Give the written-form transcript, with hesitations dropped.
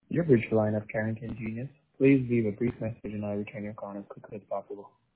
Your virtual line of Carrington Genius. Please leave a brief message and I'll return your call as quickly as possible.